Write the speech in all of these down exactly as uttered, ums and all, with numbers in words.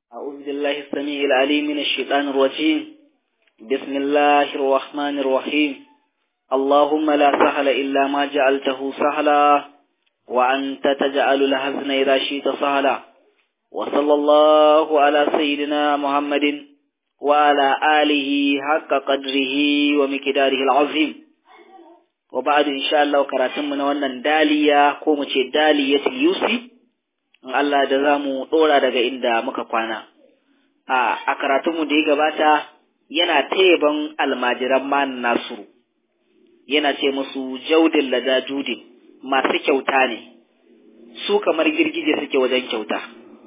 أعوذ بالله السميع العليم من الشيطان الرجيم. بسم الله الرحمن الرحيم. اللهم لا سهل إلا ما جعلته سهلا وأنت تجعل الحزن إذا شئت سهلا. وصلى الله على سيدنا محمد وعلى آله حق قدره ومقداره العظيم. وبعد إن شاء الله كراتمنا wannan daliya ko mu ce daliyatul yusi in Allah da zamu dora daga inda muka kwana a a karatunmu da ya gabata yana tayaban almajiran man nasuru yana ce musu jaudin lada judin masu kyauta ne su kamar girgije suke wajen kyauta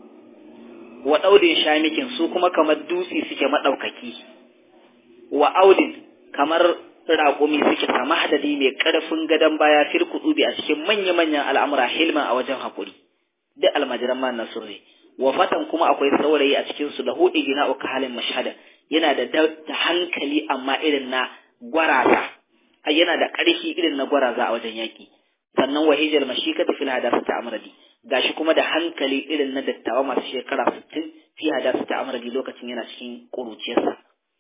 wa daudin shamikin su kuma kamar dutse suke madaukaki wa audin kamar raƙumi suke sama hadadi mai ƙarfin gadon baya firkudu bi a cikin manya-manyan al'amura hilma a wajen haƙuri duk almajiran man nasur ne wa fatan kuma akwai saurayi a cikin su da hudu gina uka halin mashhada yana da da hankali amma irin na gwaraza yana da ƙarfi irin na gwaraza a wajen yaki sannan wahijal mashikatu fil hadasati amradi gashi kuma da hankali irin na dattawa masu shekara sittin fi hadasati amradi lokacin yana cikin ƙuruciyarsa.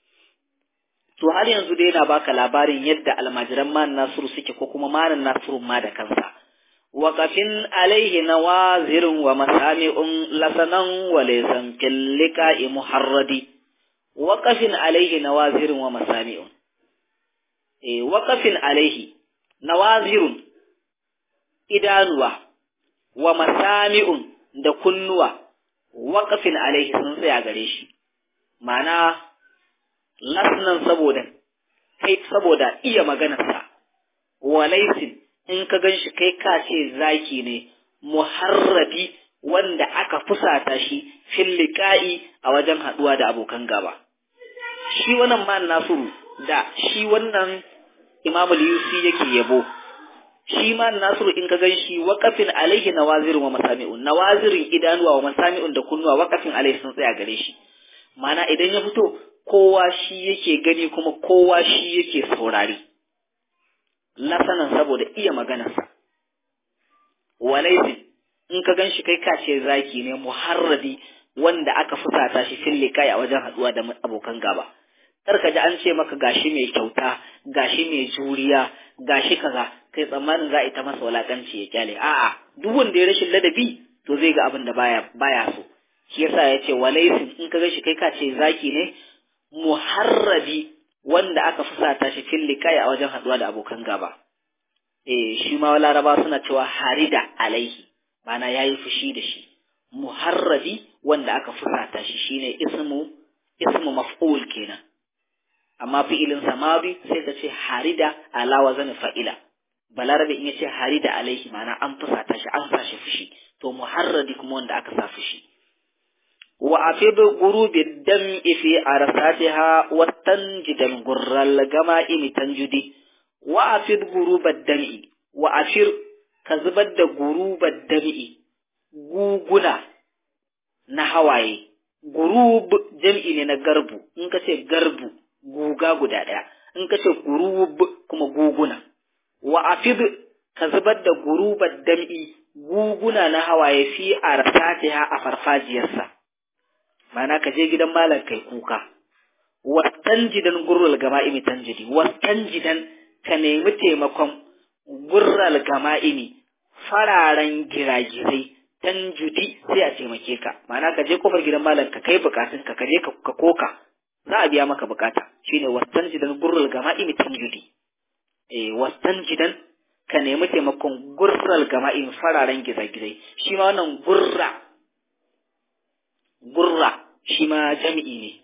To har yanzu dai yana baka labarin yadda almajiran man nasiru suke ko kuma man nasiru ma da kansa. Waqafin alaihi nawazirun wa masami'un lasanan wa laysan fil liqa'i muharradi. Waqafin alaihi nawazirun wa masami'un. Eh waqafin alaihi nawazirun idanuwa wa masami'un da kunnuwa. Waqafin alaihi sun tsaya gare shi. Ma'ana lasnan saboda kai saboda iya maganarsa walaisin in ka ganshi kai ka ce zaki ne muharrabi wanda aka fusata shi fil liqa'i a wajen haduwa da abokan gaba shi wannan man nasuru da shi wannan imamul yusi yake yabo shi man nasuru in ka ganshi waqafin alaihi nawazirun wa masami'un nawazirin idanuwa wa masami'un da kunnuwa waqafin alaihi sun tsaya gare shi mana idan ya fito kowa shi yake gani kuma kowa shi yake saurari lasanan saboda iya maganarsa walaisin in ka ganshi kai ka ce zaki ne muharradi wanda aka fusata shi fil liqai a wajen haduwa da abokan gaba kar ka ji an ce maka gashi mai kyauta gashi mai juriya gashi kaza kai tsammanin za a ita masa walakanci ya kyale a'a duk wanda ya rashin ladabi to zai ga abin da baya baya so shi yasa ya ce walaisin in ka ganshi kai ka ce zaki ne muharrabi wanda aka fusata shi fil liqai a wajen haduwa da abokan gaba eh shi ma laraba suna cewa harida alaihi mana yayi fushi da shi muharrabi wanda aka fusata shi shine ismu ismu maf'ul kenan amma fi'ilin samabi sai ka ce harida ala wazan fa'ila balarabi in yace harida alaihi mana an fusata shi an sa shi fushi to muharradi kuma wanda aka sa fushi وأفيد غروب الدم في عرساتها واستنجد الغر الجمائم تنجدي وأفيد غروب الدم وأفير كزبد غروب الدم غوغنا نهواي غروب جمعي ne garbu in ka ce garbu guga guda daya in ka ce gurub kuma guguna wa afid ka zubar da gurubar dam'i guguna na hawaye fi arsatiha a farfajiyarsa mana ka je gidan malam kai kuka wastanjidan gurrul gama'imi tanjidi wastanjidan ka nemi taimakon gurral gama'imi fararen giragirai tanjudi sai a taimake ka mana ka je kofar gidan malam ka kai bukatun ka kaje ka koka za a biya maka bukata shine wastanjidan gurrul gama'imi tanjudi eh wastanjidan ka nemi taimakon gurral gama'imi fararen giragirai shi ma wannan gurra gurra shi ma jami'i ne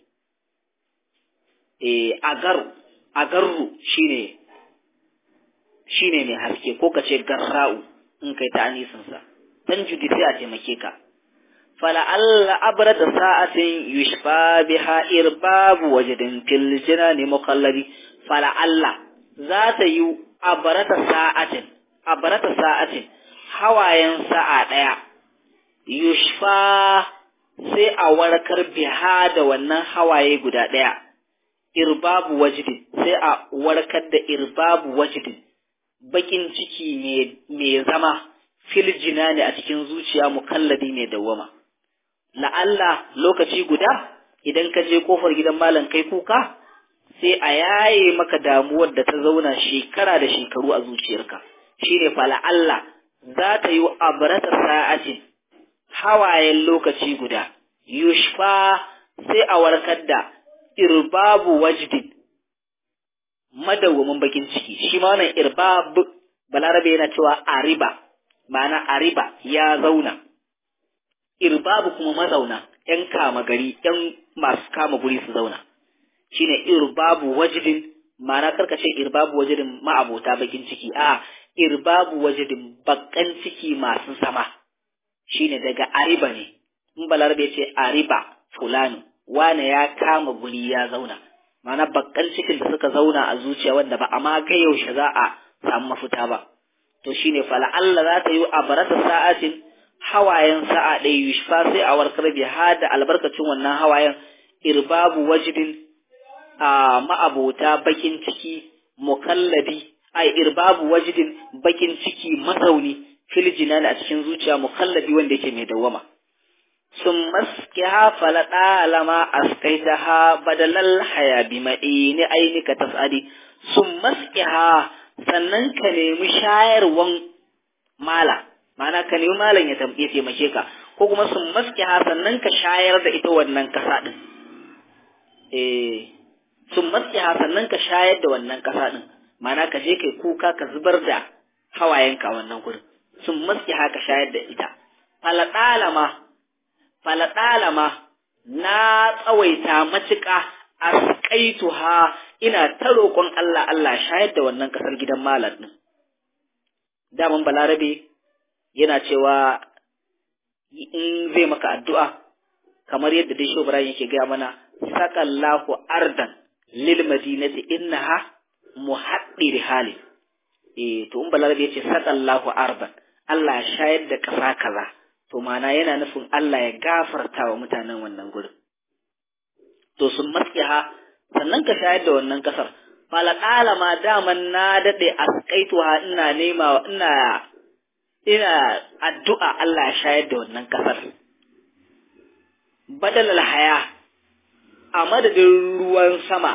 eh agaru agarru shine shine mai haske ko kace garra'u in kai ta anisin sa dan judi sai a taimake ka fala alla abrata sa'atin yushfa biha irbabu wajdin fil jinani muqalladi fala alla za ta yi abrata sa'atin abrata sa'atin hawayen sa'a daya yushfa sai a warkar biha da wannan hawaye guda ɗaya, irbabu wajidin, sai a warkar da irbabu wajidin, bakin ciki mai zama filjina ne a cikin zuciya mukalladi mai dawwama. la'alla lokaci guda idan ka je kofar gidan malam kai kuka sai a yaye maka damuwar da ta zauna shekara da shekaru a zuciyarka shine fa la'alla za ta yi abrata sa'atin hawayen lokaci guda yushfa sai a warkar da irbabu wajdin madawwamin bakin ciki shi ma wannan irbab balarabe yana cewa ariba ma'ana ariba ya zauna irbabu kuma mazauna yan kama gari yan masu kama guri su zauna shine irbabu wajdin ma'ana karkace irbabu wajdin ma'abota bakin ciki a irbabu wajdin bakan ciki masu sama shine daga ariba ne in balarabe ce ariba fulani wane ya kama guri ya zauna ma'ana bakkan cikin da suka zauna a zuciya wanda ba amma ga yaushe za a samu mafita ba to shine fala Allah za ta yi abarata sa'atin hawayen sa'a ɗaya yushfa sai a warkar bi hada albarkacin wannan hawayen irbabu wajdin a ma'abota bakin ciki mukallabi ai irbabu wajdin bakin ciki mazauni fil jinan a cikin zuciya mukallabi wanda yake mai dawama sun maskiha falada lama askaitaha badalal haya bi ma'ini ainika tasadi sun maskiha sannan ka nemi shayarwan mala ma'ana ka nemi malan ya taimake ka ko kuma sun maskiha sannan ka shayar da ita wannan kasa din eh sun maskiha sannan ka shayar da wannan kasa din ma'ana ka je kai kuka ka zubar da hawayenka wannan gurin sun maskiha ka shayar da ita falada lama faladalama na tsawaita matuƙa asqaituha ina ta roƙon Allah Allah shayar da wannan kasar gidan malam din daman balarabe yana cewa in zai maka addu'a kamar yadda dai Shehu Ibrahim yake ga mana saqallahu ardan lil madinati innaha muhaddir hali eh to in balarabe yace saqallahu ardan Allah shayar da kasa kaza to mana yana nufin Allah ya gafarta wa mutanen wannan gurin to sun maskiha sannan ka shayar da wannan kasar falaqala ma daman na dade asqaituha ina nema ina ina addu'a Allah ya shayar da wannan kasar badalal haya a madadin ruwan sama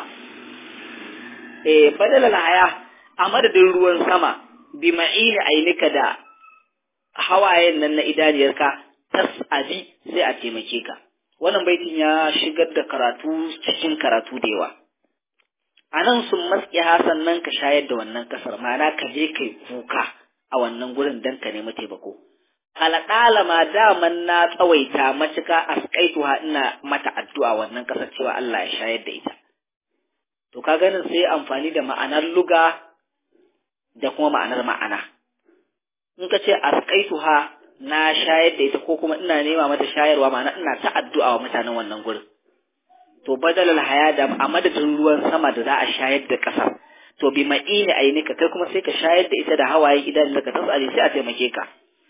eh badalal haya a madadin ruwan sama bi ma'ini ainika da hawayen nan na idaniyarka tas'adi sai a taimake ka wannan baitin ya shigar da karatu cikin karatu da yawa anan sun maskiha sannan ka shayar da wannan kasar ma'ana ka je kai kuka a wannan gurin dan ka nemi taimako alaqala ma daman na tsawaita matuka asqaituha ina mata addu'a wannan kasar cewa Allah ya shayar da ita to ka ganin sai amfani da ma'anar luga da kuma ma'anar ma'ana in ka ce asqaituha na shayar da ita ko kuma ina nema mata shayarwa ma'ana ina ta addu'a wa mutanen wannan gurin to badalal haya da a madadin ruwan sama da za a shayar da ƙasa to bi ma'ini ainika kai kuma sai ka shayar da ita da hawaye idan da ka tsare sai a taimake ka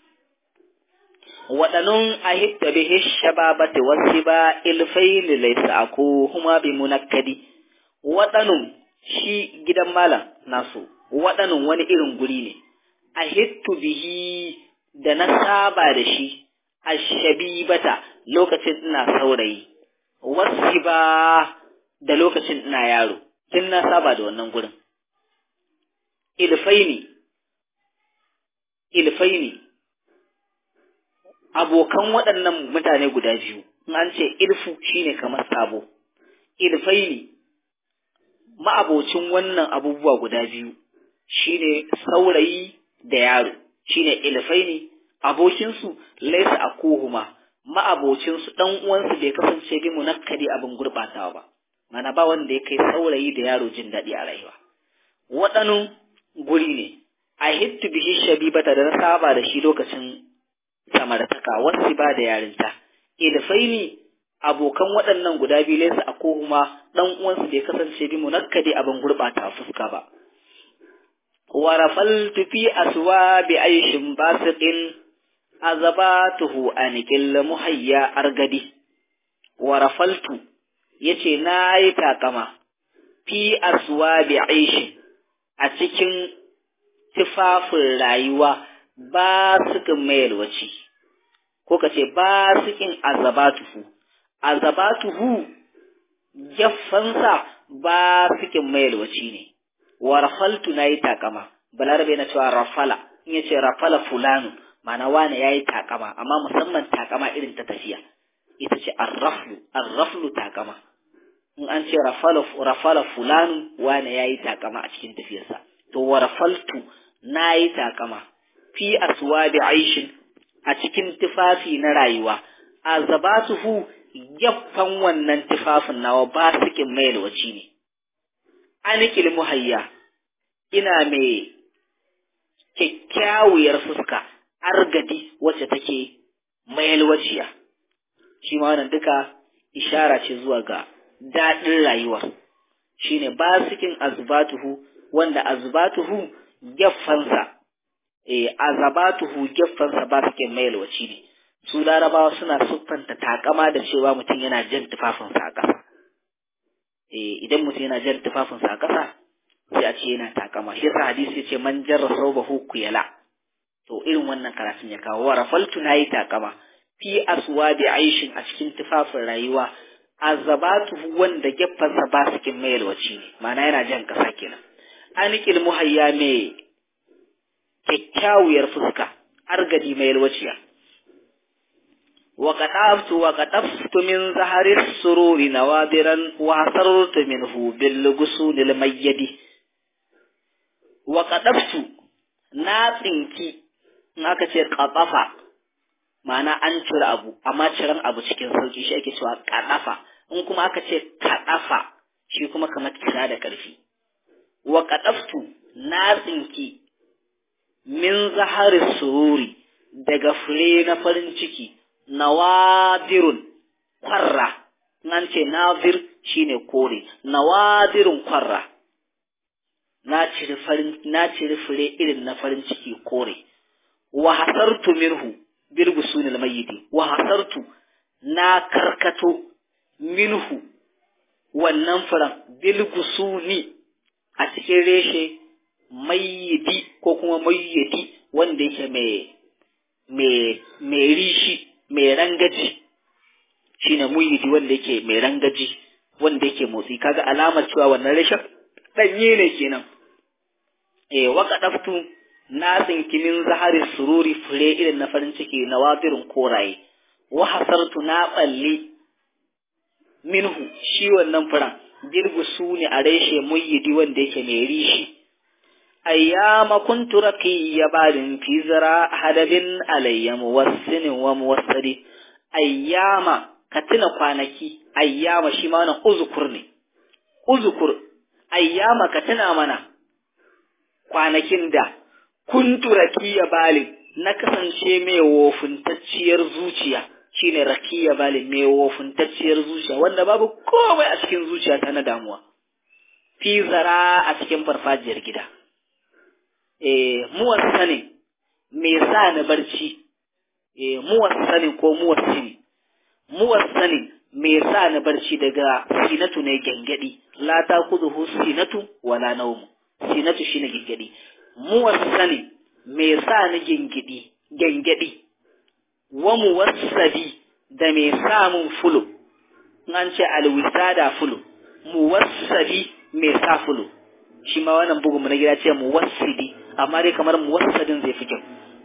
wadanun ahibta bihi shababati wasiba ilfayn laysa aku huma bi munakkadi wadanun shi gidan malam nasu wadanun wani irin guri ne ahittu bihi da na saba da shi ashabibata lokacin ina saurayi wasiba da lokacin ina yaro tun na saba da wannan gurin ilfaini ilfaini abokan waɗannan mutane guda biyu in an ce ilfu shine kamar sabo ilfaini ma'abocin wannan abubuwa guda biyu shine saurayi da yaro shine ilfaini abokinsu laysa akuhuma ma'abocinsu dan uwansu bai kasance bi munakkadi abin gurbatawa ba mana ba wanda ya kai saurayi da yaro jin dadi a rayuwa waɗannan guri ne a hittu bihi shabibata da na saba da shi lokacin samartaka wasu ba da yarinta ilfaini abokan waɗannan guda biyu laysa akuhuma dan uwansu bai kasance bi munakkadi abin gurbata fuska ba ورفلت في أسواب عيش باسق أزباته أنكل محيا أرغدي ورفلت يتي ناي تاكما في أسواب عيش أتكين تفاف الرأيوة باسق ميل وشي ko ka ce basikin azabatuhu azabatuhu geffansa basikin mai yalwaci ne wa rafaltu nayi takama balarabe na cewa rafala in yace rafala fulanu ma'ana wani yayi takama amma musamman takama irin ta tafiya ita ce arraflu arraflu takama in an ce rafala rafala fulanu wani yayi takama a cikin tafiyarsa to wa rafaltu nayi takama fi aswabi aishin a cikin tufafi na rayuwa azabatuhu gaffan wannan tufafin nawa ba sikin mai alwaci ne anikil muhayya ina mai kyakkyawar fuska argadi wacce take mai alwaciya shi ma wannan duka ishara ce zuwa ga daɗin rayuwa shine ba sikin azbatuhu wanda azbatuhu geffansa eh azabatuhu geffansa ba sikin mai alwaci ne su larabawa suna siffanta takama da cewa mutum yana jan tufafinsa a ƙasa eh idan mutum yana jan tufafinsa a ƙasa sai a ce yana takama shi yasa hadisi yace man jarra sawbahu kuyala to irin wannan karatun ya kawo wa rafaltu nayi takama fi aswabi aishin a cikin tufafin rayuwa azabatuhu wanda geffansa ba sikin mai alwaci ne ma'ana yana jan ƙasa kenan anikil muhayya mai kyakkyawar fuska argadi mai alwaciya وقطفت وقطفت من ظهر السرور نوادرا وحصرت منه بالغصون الميد وقطفت ناتنكي naka ce qatafa ma'ana an cire abu amma ciran abu cikin sauki shi ake cewa qatafa in kuma aka ce qatafa shi kuma kamar kira da karfi wa qataftu natsinki min zahari sururi daga fure na farin ciki nawadirun kwarra nan ce nazir shine kore nawadirun kwarra na cire farin na cire fure irin na farin ciki kore wa hasartu minhu bil gusunil mayyiti wa hasartu na karkato minhu wannan furan bil gusuni a cikin reshe mayyiti ko kuma mayyiti wanda yake mai mai mai rishi mai rangaji shine muyyidi wanda yake mai rangaji wanda yake motsi kaga alamar cewa wannan rashin danye ne kenan eh waka daftu na tsinki min zahari sururi fure irin na farin ciki na wadirin koraye wa hasartu na balli minhu shi wannan furan girgusu ne a reshe muyyidi wanda yake mai rishi ayyama kuntu raqiya balin fi zara hadabin alayya muwassin wa muwassadi ayyama katina kwanaki ayyama shi ma wannan uzkur ne uzkur ayyama katina mana kwanakin da kuntu raqiya balin na kasance mai wofuntacciyar zuciya shine raqiya balin mai wofuntacciyar zuciya wanda babu komai a cikin zuciyata na damuwa fi zara a cikin farfajiyar gida eh muwassanin me sa ni barci eh muwassanin ko muwassini muwassanin me sa ni barci daga sinatu ne gengedi la ta kuduhu sinatu wala nawm sinatu shine gengedi muwassanin me sa ni gengedi gengedi wa muwassadi da me sa mun fulu an ce alwisada fulu muwassadi me sa fulu shi ma wannan bugun mu na gida ce muwassidi amma dai kamar muwassadin zai fi kyau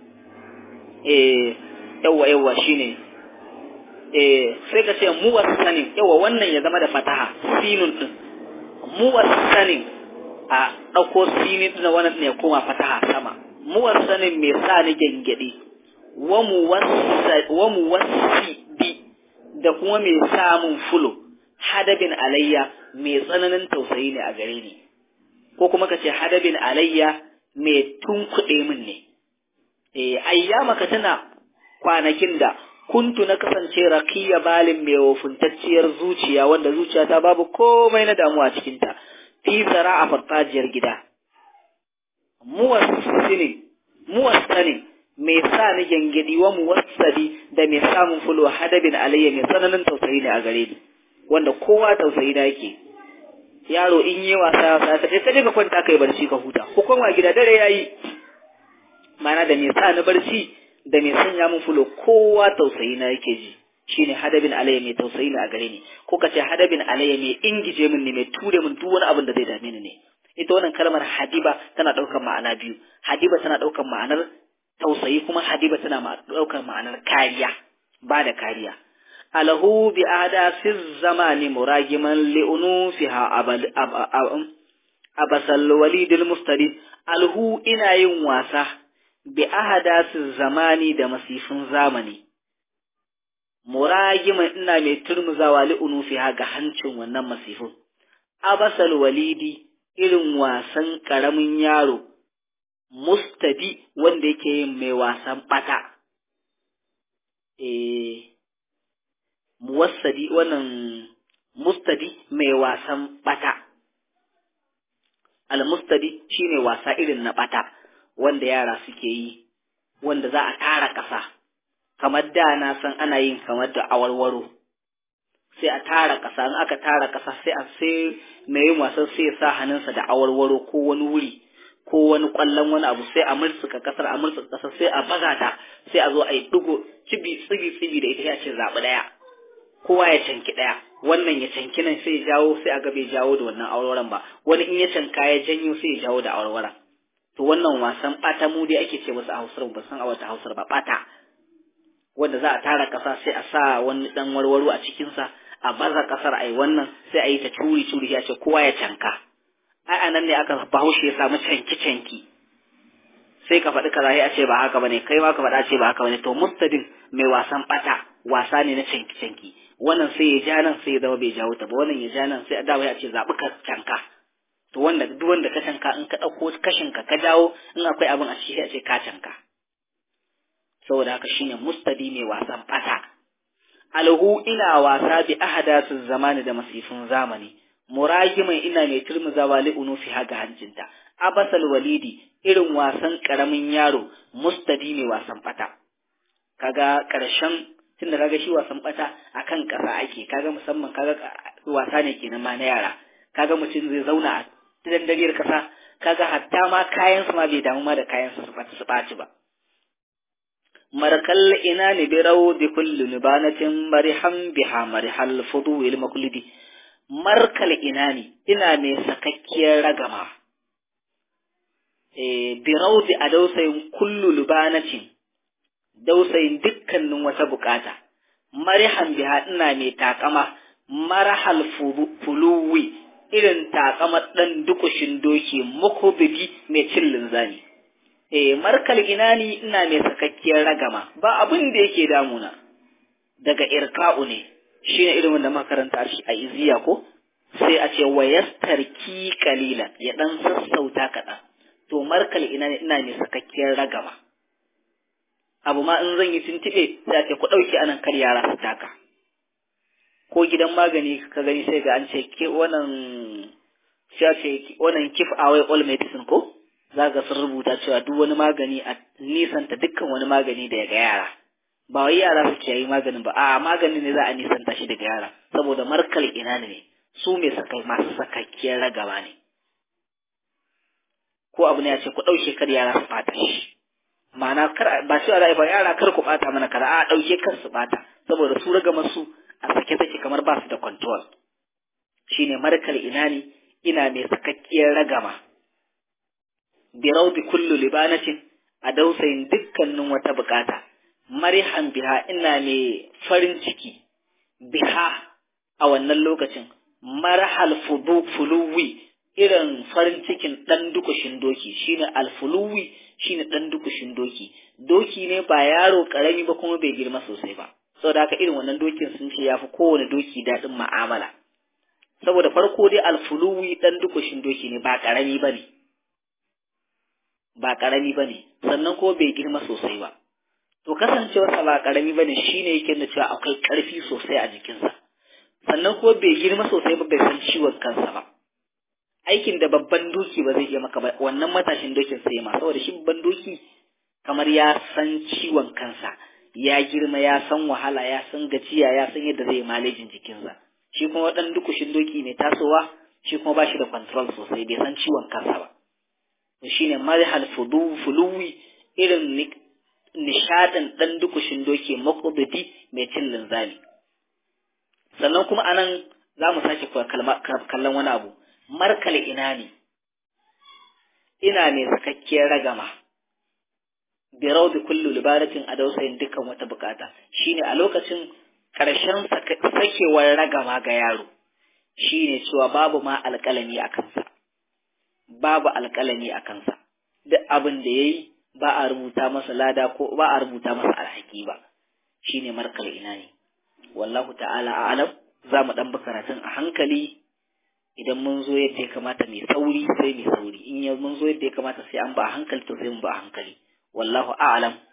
eh yawa yawa shine eh sai ka ce muwassanin yawa wannan ya zama da fataha sinun din muwassanin a dauko sinin din wannan ne koma fataha sama muwassanin me sa ni gengedi wa muwassad wa muwassidi da kuma me sa mun fulo hadabin alayya me tsananin tausayi ne a gare ni ko kuma ka ce hadabin alayya me tunkuɗe min ne eh ayyama ka tana kwanakin da kuntu na kasance raqiya balin mai wofuntacciyar zuciya wanda zuciyata babu komai na damuwa cikin ta fi zara a farfajiyar gida muwassinin muwassanin me sa ni gengedi wa muwassadi da me samun fulo hadabin alayya mai tsananin tausayi ne a gare ni wanda kowa tausayi da yake yaro in yi wasa wasa sai ka je ka kwanta kai barci ka huta ko kuma gida dare yayi mana da me sa ni barci da mai sanya min fulo kowa tausayi na yake ji shine hadabin alayya mai tausayi ne a gare ni ko kace hadabin alayya mai ingije min ne mai ture min duk wani abin da zai dame ni ne ita wannan kalmar hadiba tana daukar ma'ana biyu hadiba tana daukar ma'anar tausayi kuma hadiba tana daukar ma'anar kariya ba da kariya alahu bi adasiz zamani muragiman li'unufiha abal abasal walidil mustadi alhu ina yin wasa bi ahadasiz zamani da masifin zamani muragiman ina mai turmuzawa li'unufiha ga hancin wannan masifin abasal walidi irin wasan karamin yaro mustadi wanda yake yin mai wasan bata eh muwassadi wannan mustadi mai wasan bata al-mustadi shine wasa irin na bata wanda yara suke yi wanda za a tara kasa kamar da na san ana yin kamar da awarwaro sai a tara kasa in aka tara kasa sai a sai mai yin wasan sai ya sa hannunsa da awarwaro ko wani wuri ko wani kwallon wani abu sai a murtsuka kasar a murtsuka kasar sai a baza ta sai a zo a yi dugo cibi tsibi tsibi da ita ya ce zabi daya kowa ya canki daya wannan ya canki nan sai ya jawo sai a ga bai jawo da wannan awarwaron ba wani in ya canka ya janyo sai ya jawo da awarwaron to wannan wasan bata mu dai ake ce masa a Hausar ba san a wata Hausar ba bata wanda za a tara kasa sai a sa wani dan warwaro a cikin sa a baza kasar ai wannan sai a yi ta curi curi ya ce kowa ya canka ai anan ne aka Bahaushe ya samu canki canki sai ka faɗi kaza sai a ce ba haka bane kai ma ka faɗa ce ba haka bane to mustadin mai wasan bata wasa ne na canki canki wannan sai ya ja nan sai ya zama bai jawo ta ba wannan ya ja nan sai a dawo ya ce zabi ka canka to wanda duk wanda ka canka in ka dauko kashin ka ka jawo in akwai abin a ciki sai a ce ka canka saboda haka shine mustadi mai wasan bata alhu ina wasa bi ahadasu zamani da masifin zamani muragiman ina mai turmuzawa li unufi haga hancinta abasal walidi irin wasan karamin yaro mustadi mai wasan bata kaga karshen tunda kaga shi wasan bata akan kasa ake kaga musamman kaga wasa ne kenan ma na yara kaga mutum zai zauna a dandariyar kasa kaga hatta ma kayan su ma bai damu ma da kayan su su bata su baci ba markal ina ne bi rawu bi kulli nibanatin mariham biha marihal fudu il makulidi markal ina ne ina mai sakakkiyar ragama eh bi rawdi adausayin kullu libanatin dausayin dukkanin wata bukata marihan biha ina mai takama marahal fuluwi irin takamar dan dukushin doki mukubidi mai cin linzani eh markal inani ina mai sakakkiyar ragama ba abin da yake damuna daga irka'u ne shine irin wanda muka karanta shi a iziya ko sai a ce wayastarki qalilan ya dan sassauta kaɗan to markal inani ina mai sakakkiyar ragama abu ma in zan yi tuntube sai a ce ku ɗauki anan kar yara su taka ko gidan magani ka gani sai ga an ce ke wannan sai ce wannan keep away all medicine ko za ga sun rubuta cewa duk wani magani a nisanta dukkan wani magani daga yara ba wai yara su ce yi maganin ba a maganin ne za a nisanta shi daga yara saboda markal ina ne su mai saka masu sakakkiyar ragaba ne ko abu ne ya ce ku ɗauke kar yara su fata shi ma'ana kar ba shi ra'ayi ba yara kar ku bata mana kar a dauke kar su bata saboda su raga masu a sake take kamar ba su da control shine markal inani ina mai sakakkiyar ragama bi rawdi kullu libanatin a dausayin dukkanin wata bukata marihan biha ina mai farin ciki biha a wannan lokacin marhal fudu fuluwi irin farin cikin dan dukushin doki shine alfuluwi shine dan dukushin doki doki ne ba yaro karami ba kuma bai girma sosai ba saboda haka irin wannan dokin sun ce yafi kowane doki dadin mu'amala saboda farko dai alfuluwi dan dukushin doki ne ba karami bane ba karami bane sannan ko bai girma sosai ba to kasancewarsa ba karami bane shine yake da cewa akwai karfi sosai a jikinsa sannan ko bai girma sosai ba bai san ciwon kansa ba aikin da babban doki ba zai iya maka ba wannan matashin dokin sai ma saboda shi babban doki kamar ya san ciwon kansa ya girma ya san wahala ya san gajiya ya san yadda zai malejin jikinsa shi kuma wadan dukushin doki ne tasowa shi kuma ba shi da control sosai bai san ciwon kansa ba to shine marhal fudu fuluwi irin nishadin dan dukushin doki maqbidi mai cin linzami. Sannan kuma anan za mu sake kallon wani abu, markal ina ne, ina ne sakakkiyar ragama, birau da kullu libaratin a dausayin dukkan wata bukata, shine a lokacin ƙarshen sakewar ragama ga yaro, shine cewa babu ma alƙalami a kansa, babu alƙalami a kansa, duk abin da ya yi ba a rubuta masa lada ko ba a rubuta masa alhaki ba, shine markal ina ne. Wallahu ta'ala a'lam. Za mu ɗan bi karatun a hankali, idan mun zo yadda ya kamata mai sauri sai mai sauri, in mun zo yadda ya kamata sai an ba a hankali to sai mu ba a hankali. Wallahu a'lam.